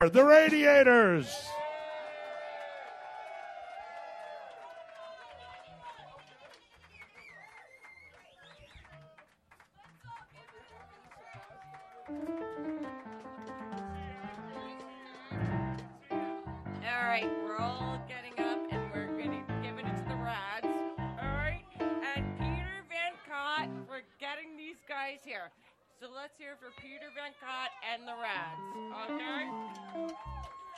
The Radiators. All right, we're all getting up and we're going to give it to the Rads. All right, and Peter Van Cott for getting these guys here. So let's hear for Peter Van Cott and the Rads. Okay?